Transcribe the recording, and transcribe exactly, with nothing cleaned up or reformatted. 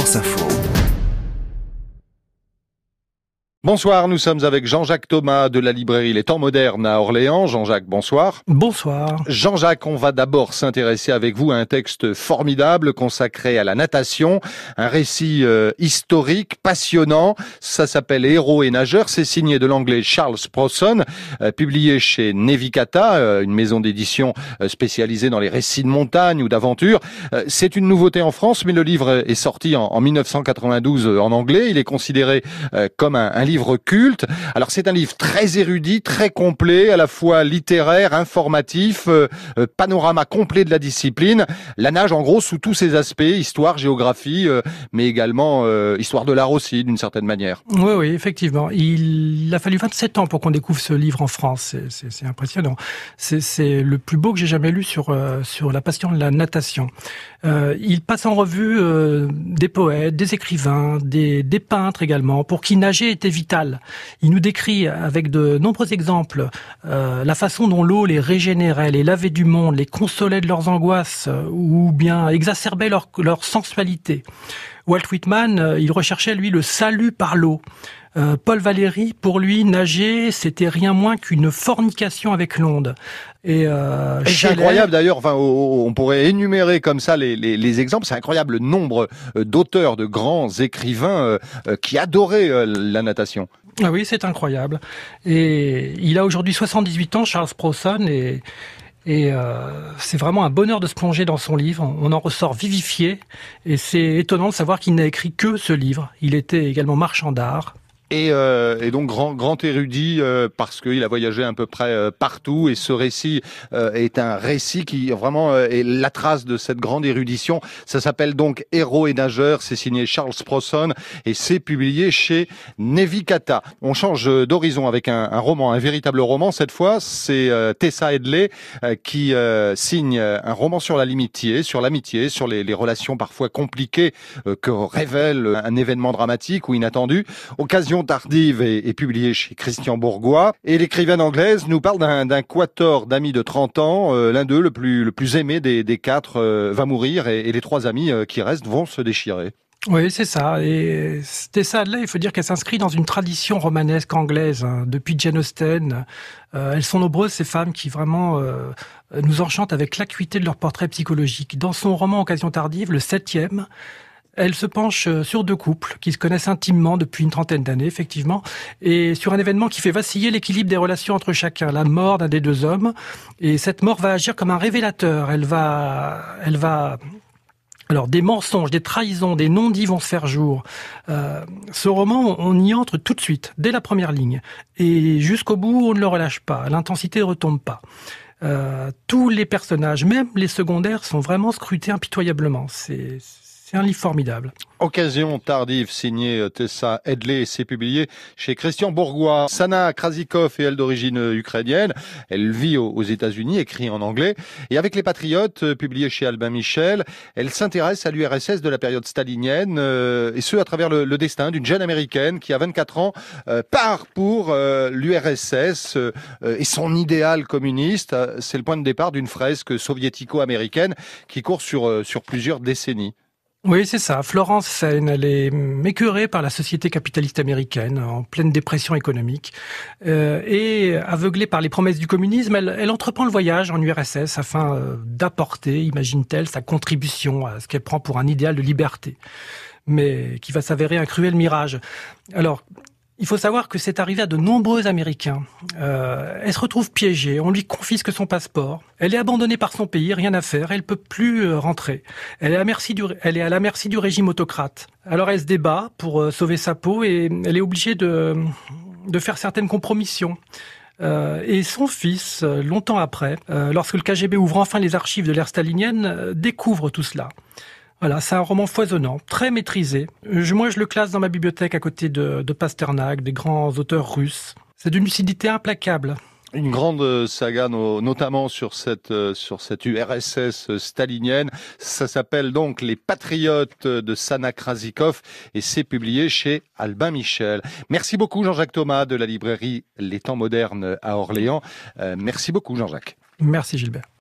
France Info. Bonsoir, nous sommes avec Jean-Jacques Thomas de la librairie Les Temps Modernes à Orléans. Jean-Jacques, bonsoir. Bonsoir. Jean-Jacques, on va d'abord s'intéresser avec vous à un texte formidable consacré à la natation, un récit euh, historique, passionnant. Ça s'appelle Héros et nageurs. C'est signé de l'anglais Charles Sproson, euh, publié chez Nevicata, euh, une maison d'édition euh, spécialisée dans les récits de montagne ou d'aventure. Euh, c'est une nouveauté en France, mais le livre est sorti en, en dix-neuf cent quatre-vingt-douze en anglais. Il est considéré euh, comme un, un livre culte. Alors c'est un livre très érudit, très complet, à la fois littéraire, informatif, euh, euh, panorama complet de la discipline. La nage en gros sous tous ses aspects, histoire, géographie, euh, mais également euh, histoire de l'art aussi d'une certaine manière. Oui, oui, effectivement. Il a fallu vingt-sept ans pour qu'on découvre ce livre en France. C'est, c'est, c'est impressionnant. C'est, c'est le plus beau que j'ai jamais lu sur euh, sur la passion de la natation. Euh, il passe en revue euh, des poètes, des écrivains, des, des peintres également, pour qui nager était vital. Il nous décrit avec de nombreux exemples euh, la façon dont l'eau les régénérait, les lavait du monde, les consolait de leurs angoisses euh, ou bien exacerbait leur, leur sensualité. Walt Whitman, euh, il recherchait lui le salut par l'eau. Euh, Paul Valéry, pour lui, nager, c'était rien moins qu'une fornication avec l'onde. Et, euh, et c'est incroyable d'ailleurs, enfin, on pourrait énumérer comme ça les, les, les exemples, c'est incroyable le nombre d'auteurs, de grands écrivains euh, qui adoraient euh, la natation. Ah oui, c'est incroyable. Et il a aujourd'hui soixante-dix-huit ans, Charles Sproson, et... Et euh, c'est vraiment un bonheur de se plonger dans son livre. On en ressort vivifié. Et c'est étonnant de savoir qu'il n'a écrit que ce livre. Il était également marchand d'art. Et, euh, et donc grand grand érudit euh, parce qu'il a voyagé à peu près euh, partout, et ce récit euh, est un récit qui vraiment euh, est la trace de cette grande érudition. Ça s'appelle donc Héros et nageurs, c'est signé Charles Sproson et c'est publié chez Nevicata. On change d'horizon avec un, un roman, un véritable roman cette fois. C'est euh, Tessa Headley euh, qui euh, signe un roman sur la l'amitié, sur l'amitié, sur les, les relations parfois compliquées euh, que révèle un événement dramatique ou inattendu. Occasion tardive est, est publié chez Christian Bourgois, et l'écrivaine anglaise nous parle d'un, d'un quatuor d'amis de trente ans. Euh, l'un d'eux, le plus, le plus aimé des, des quatre, euh, va mourir, et, et les trois amis euh, qui restent vont se déchirer. Oui, c'est ça. Et Tessa Headley, il faut dire qu'elle s'inscrit dans une tradition romanesque anglaise, hein, depuis Jane Austen. Euh, elles sont nombreuses, ces femmes qui vraiment euh, nous enchantent avec l'acuité de leur portrait psychologique. Dans son roman Occasion tardive, le septième, elle se penche sur deux couples qui se connaissent intimement depuis une trentaine d'années, effectivement, et sur un événement qui fait vaciller l'équilibre des relations entre chacun, la mort d'un des deux hommes. Et cette mort va agir comme un révélateur. Elle va, elle va, alors des mensonges, des trahisons, des non-dits vont se faire jour. Euh, ce roman, on y entre tout de suite, dès la première ligne, et jusqu'au bout, on ne le relâche pas. L'intensité ne retombe pas. Euh, tous les personnages, même les secondaires, sont vraiment scrutés impitoyablement. C'est C'est un livre formidable. Occasion tardive, signé Tessa Headley, c'est publié chez Christian Bourgois. Sana Krasikov est elle d'origine ukrainienne. Elle vit aux États-Unis, écrit en anglais. Et avec Les Patriotes, publié chez Albin Michel, elle s'intéresse à l'U R S S de la période stalinienne, euh, et ce à travers le, le destin d'une jeune américaine qui, à vingt-quatre ans, euh, part pour euh, l'U R S S euh, et son idéal communiste. C'est le point de départ d'une fresque soviético-américaine qui court sur, euh, sur plusieurs décennies. Oui, c'est ça. Florence Fane, elle est écœurée par la société capitaliste américaine, en pleine dépression économique. Euh, et aveuglée par les promesses du communisme, elle, elle entreprend le voyage en U R S S afin euh, d'apporter, imagine-t-elle, sa contribution à ce qu'elle prend pour un idéal de liberté, mais qui va s'avérer un cruel mirage. Alors, il faut savoir que c'est arrivé à de nombreux Américains. Euh, elle se retrouve piégée, on lui confisque son passeport. Elle est abandonnée par son pays, rien à faire, elle peut plus euh, rentrer. Elle est, à merci du, elle est à la merci du régime autocrate. Alors elle se débat pour euh, sauver sa peau et elle est obligée de, de faire certaines compromissions. Euh, et son fils, euh, longtemps après, euh, lorsque le K G B ouvre enfin les archives de l'ère stalinienne, euh, découvre tout cela. Voilà, c'est un roman foisonnant, très maîtrisé. Je, moi, je le classe dans ma bibliothèque à côté de, de Pasternak, des grands auteurs russes. C'est d'une lucidité implacable. Une grande saga, no, notamment sur cette sur cette U R S S stalinienne. Ça s'appelle donc Les Patriotes de Sana Krasikov et c'est publié chez Albin Michel. Merci beaucoup Jean-Jacques Thomas de la librairie Les Temps Modernes à Orléans. Euh, merci beaucoup Jean-Jacques. Merci Gilbert.